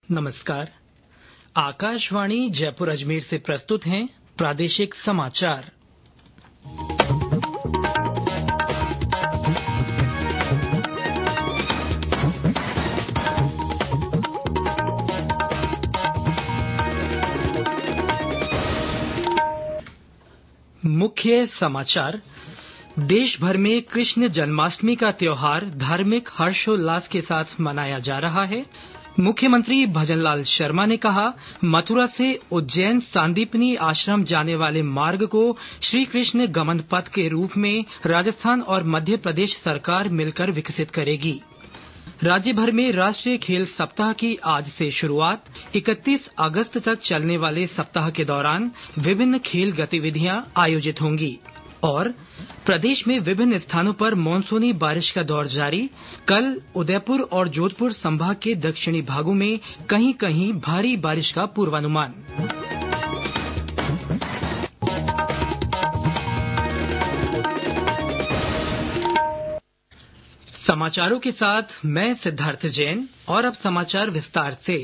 नमस्कार। आकाशवाणी जयपुर अजमेर से प्रस्तुत हैं प्रादेशिक समाचार। मुख्य समाचार। देश भर में कृष्ण जन्माष्टमी का त्योहार धार्मिक हर्षोल्लास के साथ मनाया जा रहा है। मुख्यमंत्री भजनलाल शर्मा ने कहा, मथुरा से उज्जैन सांदीपनी आश्रम जाने वाले मार्ग को श्री कृष्ण गमन पथ के रूप में राजस्थान और मध्य प्रदेश सरकार मिलकर विकसित करेगी। राज्य भर में राष्ट्रीय खेल सप्ताह की आज से शुरुआत। 31 अगस्त तक चलने वाले सप्ताह के दौरान विभिन्न खेल गतिविधियां आयोजित होंगी। और प्रदेश में विभिन्न स्थानों पर मानसूनी बारिश का दौर जारी। कल उदयपुर और जोधपुर संभाग के दक्षिणी भागों में कहीं-कहीं भारी बारिश का पूर्वानुमान। समाचारों के साथ मैं सिद्धार्थ जैन। और अब समाचार विस्तार से।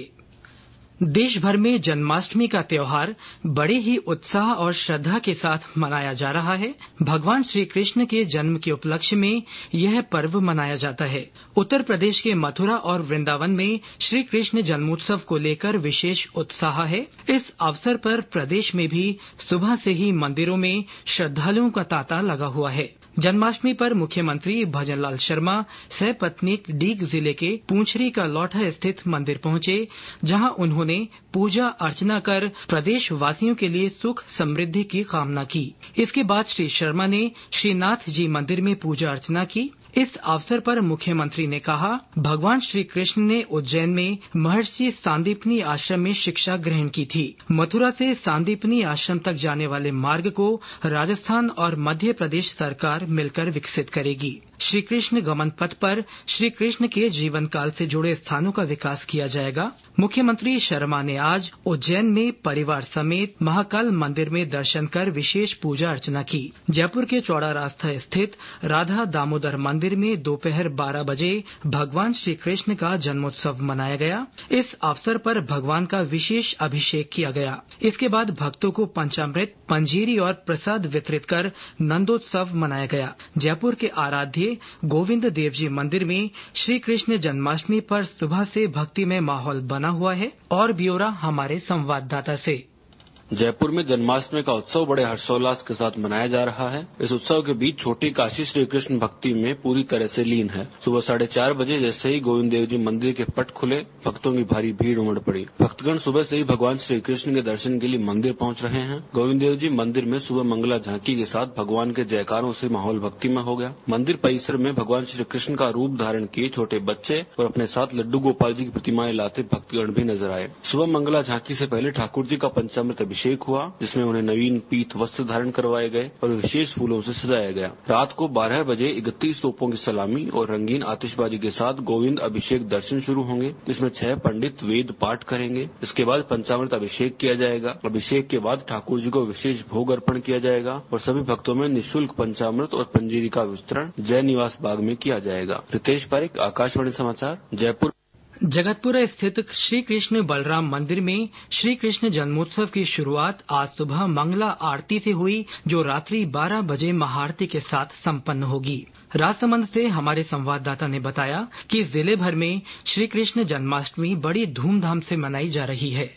देश भर में जन्माष्टमी का त्योहार बड़े ही उत्साह और श्रद्धा के साथ मनाया जा रहा है। भगवान श्री कृष्ण के जन्म के उपलक्ष्य में यह पर्व मनाया जाता है। उत्तर प्रदेश के मथुरा और वृंदावन में श्री कृष्ण जन्मोत्सव को लेकर विशेष उत्साह है। इस अवसर पर प्रदेश में भी सुबह से ही मंदिरों में श्रद्धालुओं का तांता लगा हुआ है। जन्माष्टमी पर मुख्यमंत्री भजनलाल शर्मा सपत्नीक डीग जिले के पूंछरी का लौठा स्थित मंदिर पहुंचे, जहां उन्होंने पूजा अर्चना कर प्रदेश वासियों के लिए सुख समृद्धि की कामना की। इसके बाद श्री शर्मा ने श्रीनाथ जी मंदिर में पूजा अर्चना की। इस अवसर पर मुख्यमंत्री ने कहा, भगवान श्री कृष्ण ने उज्जैन में महर्षि सांदीपनी आश्रम में शिक्षा ग्रहण की थी। मथुरा से सांदीपनी आश्रम तक जाने वाले मार्ग को राजस्थान और मध्य प्रदेश सरकार मिलकर विकसित करेगी। श्री कृष्ण गमन पथ पर श्री कृष्ण के जीवन काल से जुड़े स्थानों का विकास किया जाएगा। मुख्यमंत्री शर्मा ने आज उज्जैन में परिवार समेत महाकाल मंदिर में दर्शन कर विशेष पूजा अर्चना की। जयपुर के चौड़ा रास्ता स्थित राधा दामोदर मंदिर में दोपहर 12 बजे भगवान श्री कृष्ण का जन्मोत्सव मनाया गया। इस अवसर पर भगवान का विशेष अभिषेक किया गया। इसके बाद भक्तों को पंचामृत, पंजीरी और प्रसाद वितरित कर नंदोत्सव मनाया गया। जयपुर के आराध्य गोविंद देव जी मंदिर में श्री कृष्ण जन्माष्टमी पर सुबह से भक्तिमय माहौल बना हुआ है। और ब्यौरा हमारे संवाददाता से। जयपुर में जन्माष्टमी का उत्सव बड़े हर्षोल्लास के साथ मनाया जा रहा है। इस उत्सव के बीच छोटी काशी श्री कृष्ण भक्ति में पूरी तरह से लीन है। सुबह 4:30 बजे जैसे ही गोविंद देव जी मंदिर के पट खुले, भक्तों की भारी भीड़ उमड़ पड़ी। भक्तगण सुबह से ही भगवान श्री कृष्ण के दर्शन के लिए मंदिर पहुंच रहे हैं। गोविंद देव जी मंदिर में सुबह मंगला झांकी के साथ भगवान के जयकारों से माहौल भक्तिमय हो गया। मंदिर परिसर में भगवान श्री कृष्ण का रूप धारण किए छोटे बच्चे और अपने साथ लड्डू गोपाल जी की प्रतिमाएं लाते भक्तगण भी नजर आए। सुबह मंगला झांकी से पहले ठाकुर जी का पंचामृत अभिषेक हुआ, जिसमें उन्हें नवीन पीत वस्त्र धारण करवाए गए और विशेष फूलों से सजाया गया। रात को 12 बजे 31 तोपों की सलामी और रंगीन आतिशबाजी के साथ गोविंद अभिषेक दर्शन शुरू होंगे, जिसमें 6 पंडित वेद पाठ करेंगे। इसके बाद पंचामृत अभिषेक किया जाएगा। अभिषेक के बाद ठाकुर जी को विशेष भोग अर्पण किया जाएगा और सभी भक्तों में निःशुल्क पंचामृत और पंजीरी का वितरण जय निवास बाग में किया जाएगा। रितेश पारिक, आकाशवाणी समाचार, जयपुर। जगतपुरा स्थित श्री कृष्ण बलराम मंदिर में श्री कृष्ण जन्मोत्सव की शुरुआत आज सुबह मंगला आरती से हुई, जो रात्रि 12 बजे महाआरती के साथ संपन्न होगी। राजसमंद से हमारे संवाददाता ने बताया कि जिले भर में श्री कृष्ण जन्माष्टमी बड़ी धूमधाम से मनाई जा रही है।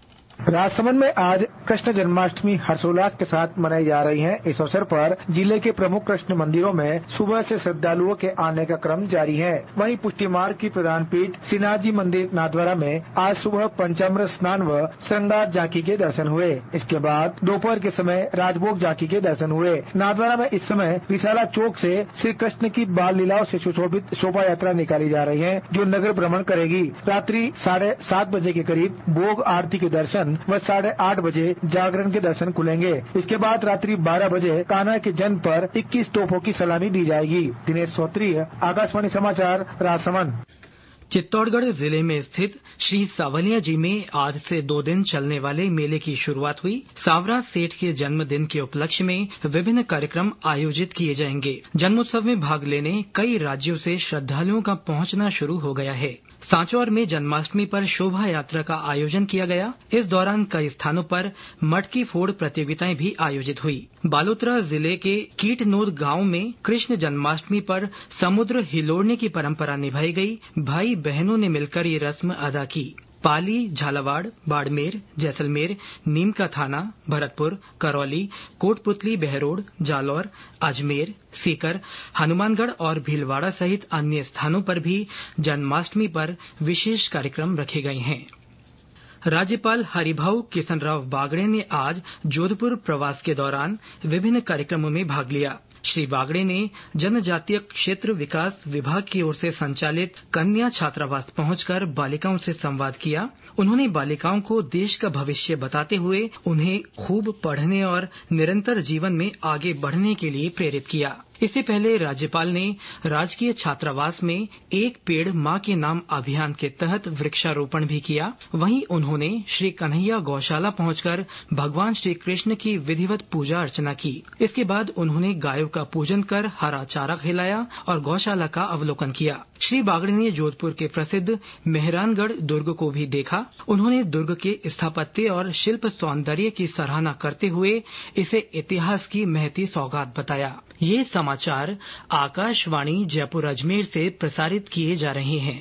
राजसमंद में आज कृष्ण जन्माष्टमी हर्षोल्लास के साथ मनाई जा रही है। इस अवसर पर जिले के प्रमुख कृष्ण मंदिरों में सुबह से श्रद्धालुओं के आने का क्रम जारी है। वहीं पुष्टि मार्ग की प्रधान पीठ श्रीनाथ जी मंदिर नाथद्वारा में आज सुबह पंचामृत स्नान व श्रृंगार झांकी के दर्शन हुए। इसके बाद दोपहर के समय राजभोग झांकी के दर्शन हुए। नाथद्वारा में इस समय विशाला चौक से श्री कृष्ण की बाल लीलाओं से सुशोभित शोभा यात्रा निकाली जा रही है, जो नगर भ्रमण करेगी। रात्रि 7:30 बजे के करीब भोग आरती के दर्शन व 8:30 बजे जागरण के दर्शन खुलेंगे। इसके बाद रात्रि 12 बजे कान्हा के जन्म पर 21 तोपों की सलामी दी जाएगी। दिनेश सोत्री, आकाशवाणी समाचार, राजसमंद। चित्तौड़गढ़ जिले में स्थित श्री सांवलिया जी में आज से 2 दिन चलने वाले मेले की शुरुआत हुई। सांवरा सेठ के जन्मदिन के उपलक्ष्य में विभिन्न कार्यक्रम आयोजित किए जाएंगे। जन्मोत्सव में भाग लेने कई राज्यों से श्रद्धालुओं का पहुंचना शुरू हो गया है। सांचौर में जन्माष्टमी पर शोभा यात्रा का आयोजन किया गया। इस दौरान कई स्थानों पर मटकी फोड़ प्रतियोगिताएं भी आयोजित हुई। बालोतरा जिले के कीटनोद गांव में कृष्ण जन्माष्टमी पर समुद्र हिलोड़ने की परंपरा निभाई गई। भाई बहनों ने मिलकर ये रस्म अदा की। पाली, झालावाड़, बाड़मेर, जैसलमेर, नीम का थाना, भरतपुर, करौली, कोटपुतली, बहरोड, जालौर, अजमेर, सीकर, हनुमानगढ़ और भीलवाड़ा सहित अन्य स्थानों पर भी जन्माष्टमी पर विशेष कार्यक्रम रखे गए हैं। राज्यपाल हरिभाऊ किशनराव बागड़े ने आज जोधपुर प्रवास के दौरान विभिन्न कार्यक्रमों में भाग लिया। श्री बागड़े ने जनजातीय क्षेत्र विकास विभाग की ओर से संचालित कन्या छात्रावास पहुंचकर बालिकाओं से संवाद किया। उन्होंने बालिकाओं को देश का भविष्य बताते हुए उन्हें खूब पढ़ने और निरंतर जीवन में आगे बढ़ने के लिए प्रेरित किया। इससे पहले राज्यपाल ने राजकीय छात्रावास में एक पेड़ मां के नाम अभियान के तहत वृक्षारोपण भी किया। वहीं उन्होंने श्री कन्हैया गौशाला पहुंचकर भगवान श्री कृष्ण की विधिवत पूजा अर्चना की। इसके बाद उन्होंने गायों का पूजन कर हरा चारा खिलाया और गौशाला का अवलोकन किया। श्री बागड़े ने जोधपुर के प्रसिद्ध मेहरानगढ़ दुर्ग को भी देखा। उन्होंने दुर्ग के स्थापत्य और शिल्प सौंदर्य की सराहना करते हुए इसे इतिहास की महती सौगात बताया। ये समाचार आकाशवाणी जयपुर अजमेर से प्रसारित किए जा रहे हैं।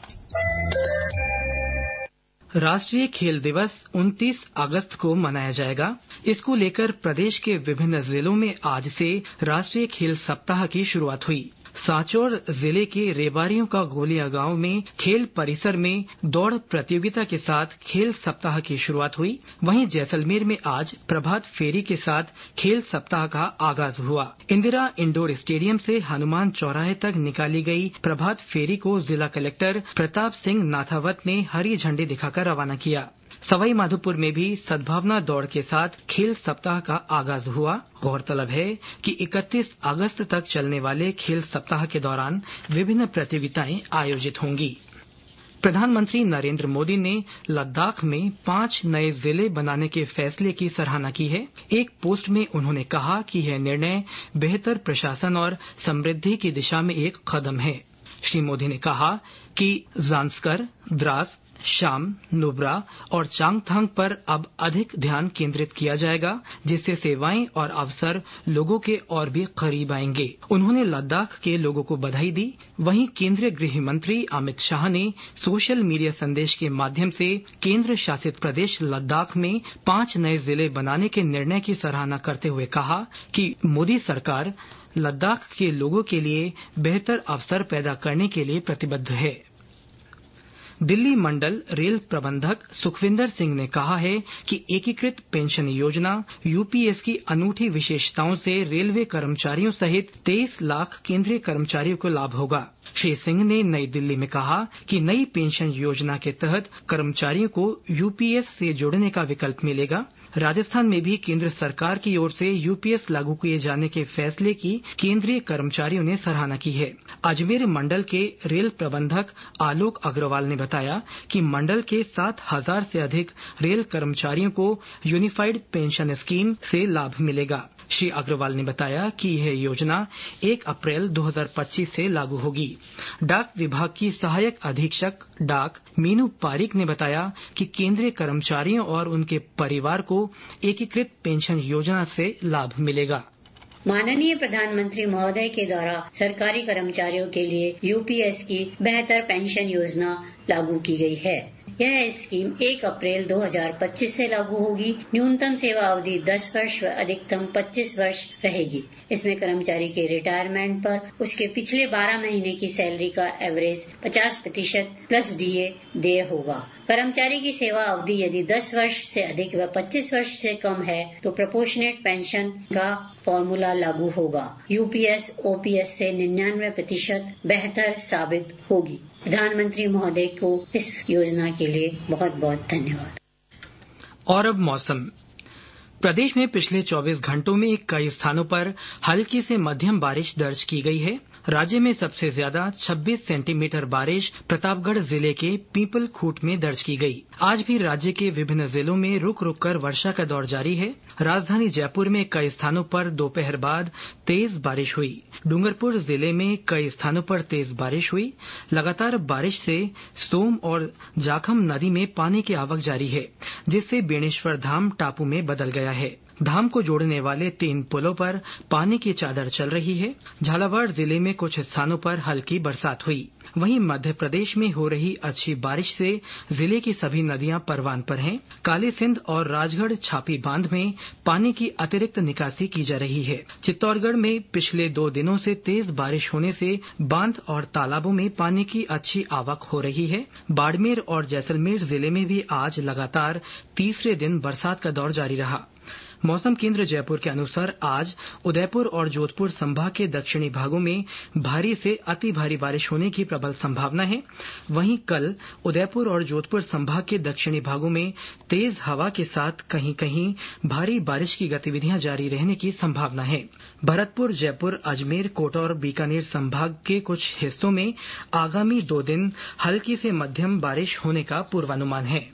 राष्ट्रीय खेल दिवस 29 अगस्त को मनाया जाएगा। इसको लेकर प्रदेश के विभिन्न जिलों में आज से राष्ट्रीय खेल सप्ताह की शुरुआत हुई। सांचौर जिले के रेवारियों का गोलिया गांव में खेल परिसर में दौड़ प्रतियोगिता के साथ खेल सप्ताह की शुरुआत हुई। वहीं जैसलमेर में आज प्रभात फेरी के साथ खेल सप्ताह का आगाज हुआ। इंदिरा इंडोर स्टेडियम से हनुमान चौराहे तक निकाली गई प्रभात फेरी को जिला कलेक्टर प्रताप सिंह नाथावत ने हरी झंडी दिखाकर रवाना किया। सवाई माधोपुर में भी सद्भावना दौड़ के साथ खेल सप्ताह का आगाज हुआ। गौरतलब है कि 31 अगस्त तक चलने वाले खेल सप्ताह के दौरान विभिन्न प्रतियोगिताएं आयोजित होंगी। प्रधानमंत्री नरेंद्र मोदी ने लद्दाख में 5 नए जिले बनाने के फैसले की सराहना की है। एक पोस्ट में उन्होंने कहा कि यह निर्णय बेहतर प्रशासन और समृद्धि की दिशा में एक कदम है। श्री मोदी ने कहा कि जांस्कर, द्रास, शाम, नुब्रा और चांगथांग पर अब अधिक ध्यान केंद्रित किया जाएगा, जिससे सेवाएं और अवसर लोगों के और भी करीब आएंगे। उन्होंने लद्दाख के लोगों को बधाई दी। वहीं केंद्रीय गृह मंत्री अमित शाह ने सोशल मीडिया संदेश के माध्यम से केंद्र शासित प्रदेश लद्दाख में 5 नए जिले बनाने के निर्णय की सराहना करते हुए कहा कि मोदी सरकार लद्दाख के लोगों के लिए बेहतर अवसर पैदा करने के लिए प्रतिबद्ध है। दिल्ली मंडल रेल प्रबंधक सुखविंदर सिंह ने कहा है कि एकीकृत पेंशन योजना यूपीएस की अनूठी विशेषताओं से रेलवे कर्मचारियों सहित 23 लाख केंद्रीय कर्मचारियों को लाभ होगा। श्री सिंह ने नई दिल्ली में कहा कि नई पेंशन योजना के तहत कर्मचारियों को यूपीएस से जुड़ने का विकल्प मिलेगा। राजस्थान में भी केंद्र सरकार की ओर से यूपीएस लागू किए जाने के फैसले की केंद्रीय कर्मचारियों ने सराहना की है। अजमेर मंडल के रेल प्रबंधक आलोक अग्रवाल ने बताया कि मंडल के 7,000 से अधिक रेल कर्मचारियों को यूनिफाइड पेंशन स्कीम से लाभ मिलेगा। श्री अग्रवाल ने बताया कि यह योजना 1 अप्रैल 2025 से लागू होगी। डाक विभाग की सहायक अधीक्षक डाक मीनू पारिक ने बताया कि केंद्रीय कर्मचारियों और उनके परिवार को एकीकृत पेंशन योजना से लाभ मिलेगा। माननीय प्रधानमंत्री महोदय के द्वारा सरकारी कर्मचारियों के लिए यूपीएस की बेहतर पेंशन योजना लागू की गई है। यह स्कीम 1 अप्रैल 2025 से लागू होगी। न्यूनतम सेवा अवधि 10 वर्ष व अधिकतम 25 वर्ष रहेगी। इसमें कर्मचारी के रिटायरमेंट पर उसके पिछले 12 महीने की सैलरी का एवरेज 50% प्लस डीए देय होगा। कर्मचारी की सेवा अवधि यदि 10 वर्ष से अधिक व 25 वर्ष से कम है तो प्रोपोर्शनेट पेंशन का फॉर्मूला लागू होगा। यूपीएस ओपीएस से 99% बेहतर साबित होगी। प्रधानमंत्री महोदय को इस योजना के लिए बहुत बहुत धन्यवाद। और अब मौसम। प्रदेश में पिछले 24 घंटों में कई स्थानों पर हल्की से मध्यम बारिश दर्ज की गई है। राज्य में सबसे ज्यादा 26 सेंटीमीटर बारिश प्रतापगढ़ जिले के पीपलखूट में दर्ज की गई। आज भी राज्य के विभिन्न जिलों में रुक रुक कर वर्षा का दौर जारी है। राजधानी जयपुर में कई स्थानों पर दोपहर बाद तेज बारिश हुई। डूंगरपुर जिले में कई स्थानों पर तेज बारिश हुई। लगातार बारिश से सोम और जाखम नदी में पानी की आवक जारी है, जिससे बेणेश्वर धाम टापू में बदल गया है। धाम को जोड़ने वाले 3 पुलों पर पानी की चादर चल रही है। झालावाड़ जिले में कुछ स्थानों पर हल्की बरसात हुई। वहीं मध्य प्रदेश में हो रही अच्छी बारिश से जिले की सभी नदियां परवान पर हैं। काली सिंध और राजगढ़ छापी बांध में पानी की अतिरिक्त निकासी की जा रही है। चित्तौड़गढ़ में पिछले 2 दिनों से तेज बारिश होने से बांध और तालाबों में पानी की अच्छी आवक हो रही है। बाड़मेर और जैसलमेर जिले में भी आज लगातार तीसरे दिन बरसात का दौर जारी रहा। मौसम केंद्र जयपुर के अनुसार आज उदयपुर और जोधपुर संभाग के दक्षिणी भागों में भारी से अति भारी बारिश होने की प्रबल संभावना है। वहीं कल उदयपुर और जोधपुर संभाग के दक्षिणी भागों में तेज हवा के साथ कहीं कहीं भारी बारिश की गतिविधियां जारी रहने की संभावना है। भरतपुर, जयपुर, अजमेर, कोटा और बीकानेर संभाग के कुछ हिस्सों में आगामी 2 दिन हल्की से मध्यम बारिश होने का पूर्वानुमान है।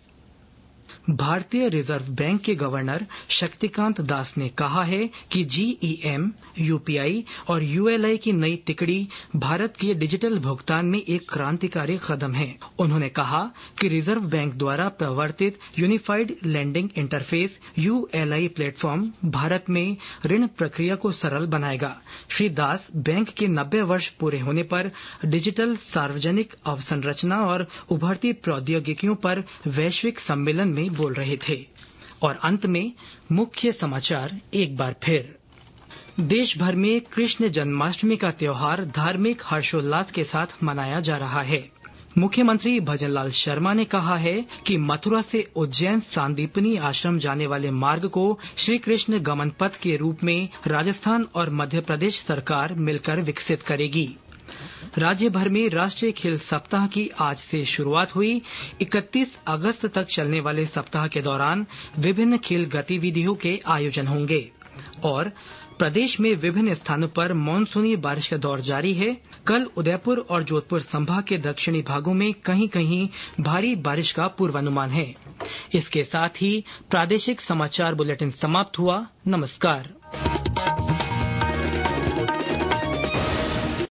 भारतीय रिजर्व बैंक के गवर्नर शक्तिकांत दास ने कहा है कि जीईएम, यूपीआई और यूएलआई की नई तिकड़ी भारत के डिजिटल भुगतान में एक क्रांतिकारी कदम है। उन्होंने कहा कि रिजर्व बैंक द्वारा प्रवर्तित unified lending interface ULI platform Bharat में ऋण प्रक्रिया को सरल बनाएगा। श्री दास बैंक के 90 वर्ष पूरे होने पर डिजिटल सार्वजनिक अवसंरचना और उभरती प्रौद्योगिकियों पर वैश्विक सम्मेलन में बोल रहे थे। और अंत में मुख्य समाचार एक बार फिर। देश भर में कृष्ण जन्माष्टमी का त्योहार धार्मिक हर्षोल्लास के साथ मनाया जा रहा है। मुख्यमंत्री भजनलाल शर्मा ने कहा है कि मथुरा से उज्जैन सांदीपनी आश्रम जाने वाले मार्ग को श्री कृष्ण गमन पथ के रूप में राजस्थान और मध्य प्रदेश सरकार मिलकर विकसित करेगी। राज्य भर में राष्ट्रीय खेल सप्ताह की आज से शुरुआत हुई। 31 अगस्त तक चलने वाले सप्ताह के दौरान विभिन्न खेल गतिविधियों के आयोजन होंगे। और प्रदेश में विभिन्न स्थानों पर मानसूनी बारिश का दौर जारी है। कल उदयपुर और जोधपुर संभाग के दक्षिणी भागों में कहीं कहीं भारी बारिश का पूर्वानुमान है। इसके साथ ही प्रादेशिक समाचार बुलेटिन समाप्त हुआ। नमस्कार।